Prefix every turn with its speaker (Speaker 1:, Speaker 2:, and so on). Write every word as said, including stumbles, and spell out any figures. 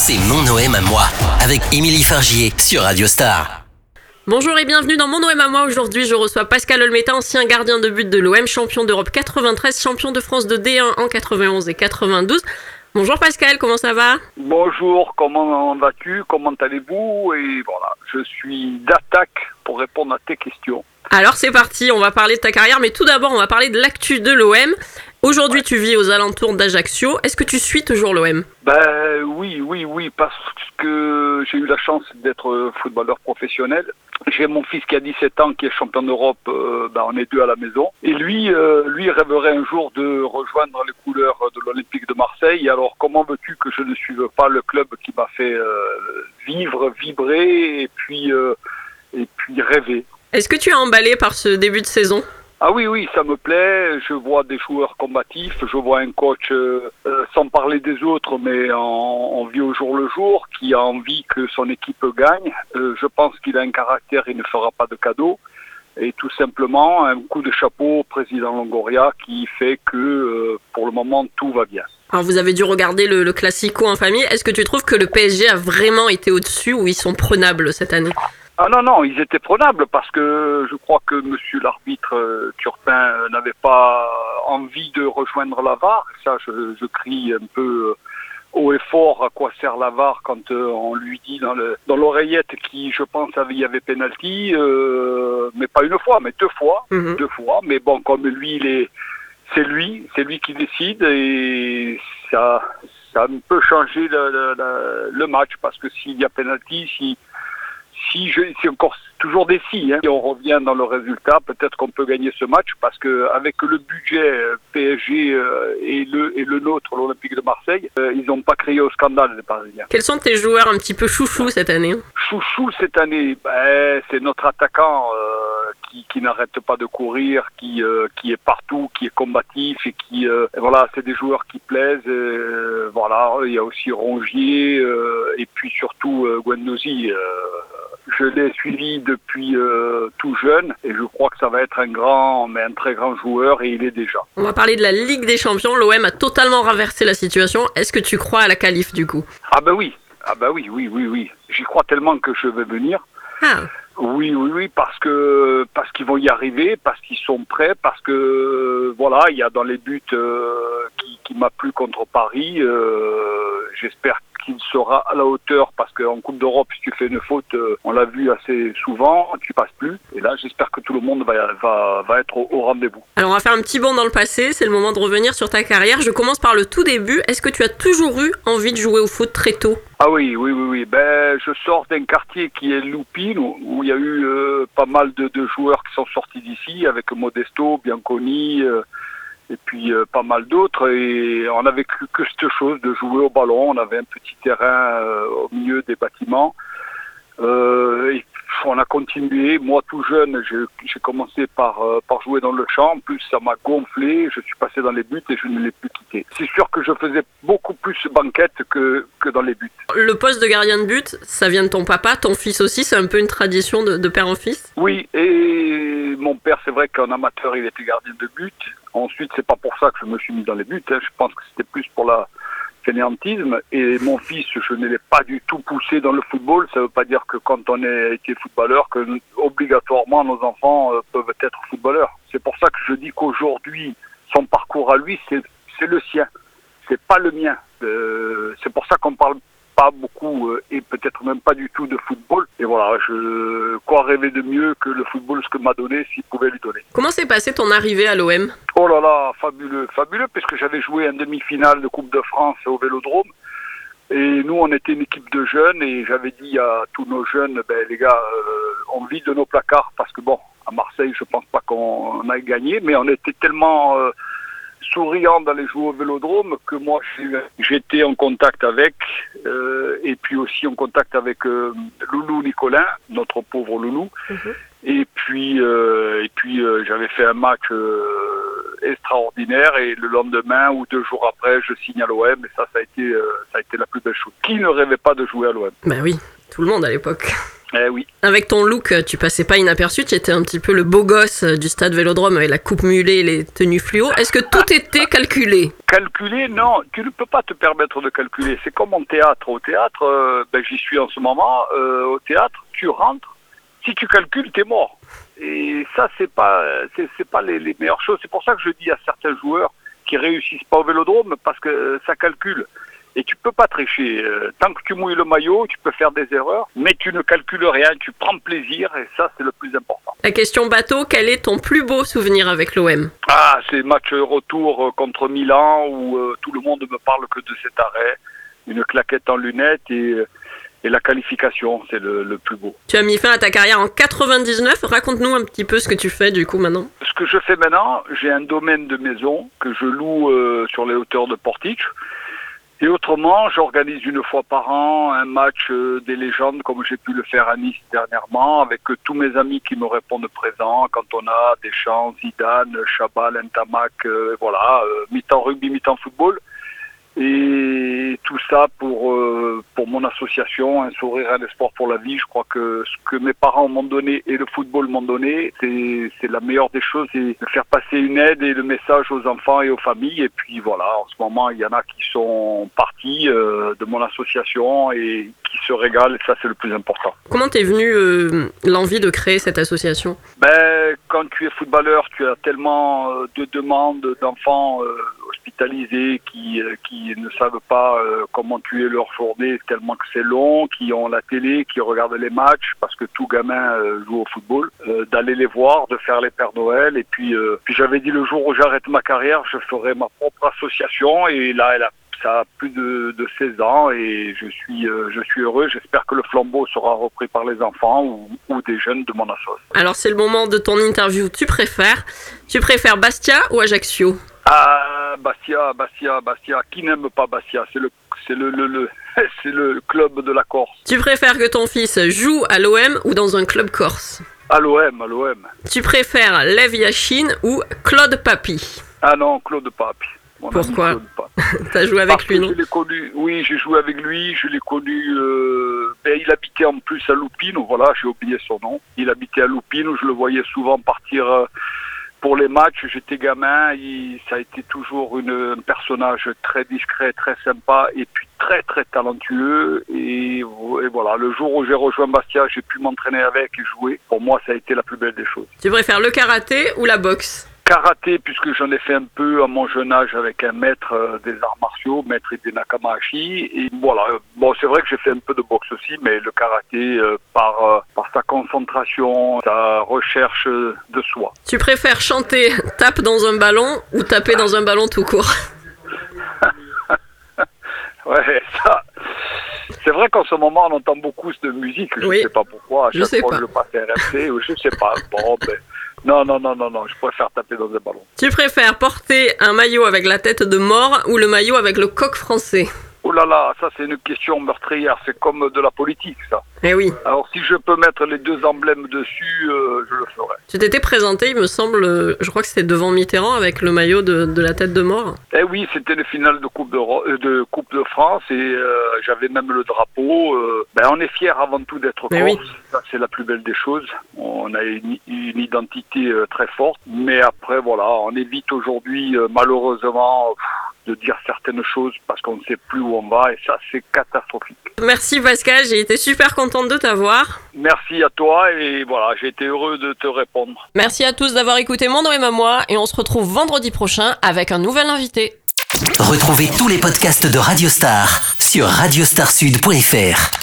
Speaker 1: C'est mon O M à moi, avec Émilie Fargier sur Radio Star.
Speaker 2: Bonjour et bienvenue dans mon O M à moi. Aujourd'hui, je reçois Pascal Olmeta, ancien gardien de but de l'O M, champion d'Europe quatre-vingt-treize, champion de France de D un en quatre-vingt-onze et quatre-vingt-douze. Bonjour Pascal, comment ça va?
Speaker 3: Bonjour, comment vas-tu? Comment allez-vous? Et voilà, je suis d'attaque pour répondre à tes questions.
Speaker 2: Alors c'est parti, on va parler de ta carrière, mais tout d'abord on va parler de l'actu de l'O M. Aujourd'hui ouais. Tu vis aux alentours d'Ajaccio. Est-ce que tu suis toujours l'O M?
Speaker 3: Ben oui, oui, oui, parce que j'ai eu la chance d'être footballeur professionnel. J'ai mon fils qui a dix-sept ans, qui est champion d'Europe, euh, ben on est deux à la maison. Et lui, euh, lui rêverait un jour de rejoindre les couleurs de l'Olympique de Marseille. Alors comment veux-tu que je ne suive pas le club qui m'a fait euh, vivre, vibrer et puis, euh, et puis rêver?
Speaker 2: Est-ce que tu es emballé par ce début de saison?
Speaker 3: Ah oui, oui, ça me plaît. Je vois des joueurs combatifs, je vois un coach, euh, sans parler des autres, mais en, en vie au jour le jour, qui a envie que son équipe gagne. Euh, je pense qu'il a un caractère, il ne fera pas de cadeau. Et tout simplement, un coup de chapeau au président Longoria qui fait que, euh, pour le moment, tout va bien.
Speaker 2: Alors vous avez dû regarder le, le Classico en famille. Est-ce que tu trouves que le P S G a vraiment été au-dessus ou ils sont prenables cette année?
Speaker 3: Ah non, non, ils étaient prenables parce que je crois que monsieur l'arbitre euh, Turpin euh, n'avait pas envie de rejoindre la V A R. Ça, je, je crie un peu euh, haut et fort à quoi sert la V A R quand euh, on lui dit dans, le, dans l'oreillette qui, je pense, il y avait pénalty, euh, mais pas une fois, mais deux fois, mmh. deux fois. Mais bon, comme lui, il est, c'est lui, c'est lui qui décide et ça, ça peut changer le, le, le match parce que s'il y a pénalty, si Si je, c'est encore toujours des si, hein. Si on revient dans le résultat, peut-être qu'on peut gagner ce match parce que avec le budget P S G euh, et le et le nôtre, l'Olympique de Marseille, euh, ils n'ont pas créé au scandale les Parisiens.
Speaker 2: Quels sont tes joueurs un petit peu chouchous cette année?
Speaker 3: Chouchou cette année, ben, c'est notre attaquant euh, qui, qui n'arrête pas de courir, qui euh, qui est partout, qui est combatif et qui euh, et voilà, c'est des joueurs qui plaisent. Euh, voilà, il y a aussi Rongier euh, et puis surtout euh, Guendouzi. Euh, Je l'ai suivi depuis euh, tout jeune et je crois que ça va être un grand, mais un très grand joueur et il est déjà.
Speaker 2: On va parler de la Ligue des Champions. L'O M a totalement renversé la situation. Est-ce que tu crois à la qualif du coup?
Speaker 3: Ah ben oui, ah ben oui, oui, oui, oui. J'y crois tellement que je vais venir.
Speaker 2: Ah.
Speaker 3: Oui, oui, oui, parce que parce qu'ils vont y arriver, parce qu'ils sont prêts, parce que voilà, il y a dans les buts euh, qui, qui m'a plu contre Paris. Euh, j'espère qu'il sera à la hauteur parce qu'en Coupe d'Europe, si tu fais une faute, euh, on l'a vu assez souvent, tu passes plus. Et là, j'espère que tout le monde va, va, va être au, au rendez-vous.
Speaker 2: Alors, on va faire un petit bond dans le passé. C'est le moment de revenir sur ta carrière. Je commence par le tout début. Est-ce que tu as toujours eu envie de jouer au foot très tôt?
Speaker 3: Ah oui, oui, oui, oui. Ben, je sors d'un quartier qui est Loupine, où, où il y a eu euh, pas mal de, de joueurs qui sont sortis d'ici, avec Modesto, Bianconi, euh, et puis euh, pas mal d'autres. Et on n'avait que, que cette chose de jouer au ballon. On avait un petit terrain euh, au milieu des bâtiments. Euh, et on a continué. Moi, tout jeune, j'ai, j'ai commencé par, euh, par jouer dans le champ. En plus, ça m'a gonflé. Je suis passé dans les buts et je ne l'ai plus quitté. C'est sûr que je faisais beaucoup plus banquette que, que dans les buts.
Speaker 2: Le poste de gardien de but, ça vient de ton papa, ton fils aussi. C'est un peu une tradition de, de père en fils?
Speaker 3: Oui, et mon père, c'est vrai qu'en amateur, il était gardien de but. Ensuite, c'est pas pour ça que je me suis mis dans les buts. Hein. Je pense que c'était plus pour la fainéantisme. Et mon fils, je ne l'ai pas du tout poussé dans le football. Ça ne veut pas dire que quand on a été footballeur, que obligatoirement nos enfants euh, peuvent être footballeurs. C'est pour ça que je dis qu'aujourd'hui, son parcours à lui, c'est, c'est le sien. C'est pas le mien. Euh, c'est pour ça qu'on parle pas beaucoup euh, et peut-être même pas du tout de football. Et voilà, je quoi rêver de mieux que le football, ce que m'a donné, s'il pouvait lui donner.
Speaker 2: Comment s'est passée ton arrivée à l'O M?
Speaker 3: Oh là là, fabuleux, fabuleux, puisque j'avais joué en demi-finale de Coupe de France au Vélodrome. Et nous, on était une équipe de jeunes et j'avais dit à tous nos jeunes, ben les gars, euh, on vit de nos placards parce que bon, à Marseille, je pense pas qu'on aille gagner, mais on était tellement euh, souriant d'aller jouer au Vélodrome que moi j'étais en contact avec euh, et puis aussi en contact avec euh, Loulou Nicolin, notre pauvre Loulou. Mm-hmm. Et puis euh, et puis euh, j'avais fait un match euh, extraordinaire et le lendemain ou deux jours après je signe à l'O M et ça ça a été euh, ça a été la plus belle chose. Qui ne rêvait pas de jouer à l'O M?
Speaker 2: Ben oui, tout le monde à l'époque.
Speaker 3: Eh oui.
Speaker 2: Avec ton look, tu passais pas inaperçu, tu étais un petit peu le beau gosse du stade Vélodrome avec la coupe mulet et les tenues fluo. Est-ce que tout était calculé ?
Speaker 3: Calculer, non, tu ne peux pas te permettre de calculer. C'est comme en théâtre. Au théâtre, euh, ben, j'y suis en ce moment, euh, au théâtre, tu rentres, si tu calcules, t'es mort. Et ça, c'est pas, c'est, c'est pas les, les meilleures choses. C'est pour ça que je dis à certains joueurs qui réussissent pas au Vélodrome, parce que euh, ça calcule. Et tu peux pas tricher. Euh, tant que tu mouilles le maillot, tu peux faire des erreurs, mais tu ne calcules rien, tu prends plaisir, et ça, c'est le plus important.
Speaker 2: La question bateau, quel est ton plus beau souvenir avec l'O M ?
Speaker 3: Ah, c'est match retour contre Milan, où euh, tout le monde me parle que de cet arrêt. Une claquette en lunettes et, et la qualification, c'est le, le plus beau.
Speaker 2: Tu as mis fin à ta carrière en quatre-vingt-dix-neuf. Raconte-nous un petit peu ce que tu fais du coup maintenant.
Speaker 3: Ce que je fais maintenant, j'ai un domaine de maison que je loue euh, sur les hauteurs de Portiche. Et autrement, j'organise une fois par an un match euh, des légendes, comme j'ai pu le faire à Nice dernièrement, avec euh, tous mes amis qui me répondent présents, quand on a Deschamps, Zidane, Chabal, Ntamak, euh, voilà, euh, mi-temps rugby, mi-temps football. Et tout ça pour euh, pour mon association, Un sourire, un espoir pour la vie. Je crois que ce que mes parents m'ont donné et le football m'ont donné, c'est c'est la meilleure des choses, c'est de faire passer une aide et le message aux enfants et aux familles. Et puis voilà, en ce moment, il y en a qui sont partis euh, de mon association et qui se régalent. Et ça, c'est le plus important.
Speaker 2: Comment t'es venu euh, l'envie de créer cette association ?
Speaker 3: Ben, quand tu es footballeur, tu as tellement euh, de demandes d'enfants euh, hospitalisés qui euh, qui ne savent pas euh, comment tuer leur journée tellement que c'est long, qui ont la télé, qui regardent les matchs parce que tout gamin euh, joue au football, euh, d'aller les voir, de faire les Pères Noël. Et puis, euh, puis j'avais dit le jour où j'arrête ma carrière, je ferai ma propre association. Et là, elle a ça a plus de, de seize ans et je suis, euh, je suis heureux. J'espère que le flambeau sera repris par les enfants ou, ou des jeunes de mon association.
Speaker 2: Alors c'est le moment de ton interview. Tu préfères Tu préfères Bastia ou Ajaccio ?
Speaker 3: Ah, Bastia, Bastia, Bastia. Qui n'aime pas Bastia ? C'est le, c'est le, le, le c'est le club de la Corse.
Speaker 2: Tu préfères que ton fils joue à l'O M ou dans un club corse ?
Speaker 3: À l'O M, à l'O M.
Speaker 2: Tu préfères Lev Yachine ou Claude Papy ?
Speaker 3: Ah non, Claude Papy. Mon
Speaker 2: Pourquoi
Speaker 3: ami Claude Papy.
Speaker 2: T'as joué avec
Speaker 3: Parce
Speaker 2: lui,
Speaker 3: que
Speaker 2: non ?
Speaker 3: je l'ai connu, oui, j'ai joué avec lui, je l'ai connu, euh, ben, il habitait en plus à Loupine, voilà, j'ai oublié son nom. Il habitait à Loupine, où je le voyais souvent partir euh, pour les matchs. J'étais gamin, il, ça a été toujours une, un personnage très discret, très sympa, et puis très très talentueux. Et, et voilà, le jour où j'ai rejoint Bastia, j'ai pu m'entraîner avec et jouer. Pour moi, ça a été la plus belle des choses.
Speaker 2: Tu préfères le karaté ou la boxe ?
Speaker 3: Karaté, puisque j'en ai fait un peu à mon jeune âge avec un maître euh, des arts martiaux, maître Hide Nakamahashi. Et voilà, bon, c'est vrai que j'ai fait un peu de boxe aussi, mais le karaté, euh, par, euh, par sa concentration, sa recherche de soi.
Speaker 2: Tu préfères chanter « tape dans un ballon » ou taper dans un ballon tout court ?
Speaker 3: Ouais, ça... C'est vrai qu'en ce moment, on entend beaucoup de musique, je ne
Speaker 2: oui.
Speaker 3: sais pas pourquoi. À
Speaker 2: je
Speaker 3: chaque
Speaker 2: sais
Speaker 3: fois
Speaker 2: pas.
Speaker 3: que je passe R M C, je ne sais pas. Bon, ben... Non, non, non, non, non, je préfère taper dans un ballon.
Speaker 2: Tu préfères porter un maillot avec la tête de mort ou le maillot avec le coq français ?
Speaker 3: Oh là là, ça c'est une question meurtrière, c'est comme de la politique ça.
Speaker 2: Eh oui.
Speaker 3: Alors si je peux mettre les deux emblèmes dessus, euh, je le ferai.
Speaker 2: Tu t'étais présenté, il me semble, euh, je crois que c'était devant Mitterrand avec le maillot de, de la tête de mort.
Speaker 3: Eh oui, c'était le final de Coupe de, euh, de, coupe de France et euh, j'avais même le drapeau. Euh, ben, on est fiers avant tout d'être
Speaker 2: Mais
Speaker 3: Corse,
Speaker 2: oui.
Speaker 3: Ça c'est la plus belle des choses. On a une, une identité euh, très forte, mais après voilà, on évite aujourd'hui euh, malheureusement pff, de dire certaines choses parce qu'on ne sait plus où on va et ça c'est catastrophique.
Speaker 2: Merci Pascal, j'ai été super contente de t'avoir.
Speaker 3: Merci à toi et voilà, j'ai été heureux de te répondre.
Speaker 2: Merci à tous d'avoir écouté Mon Noël à moi et on se retrouve vendredi prochain avec un nouvel invité.
Speaker 1: Retrouvez tous les podcasts de Radio Star sur radiostar sud point f r.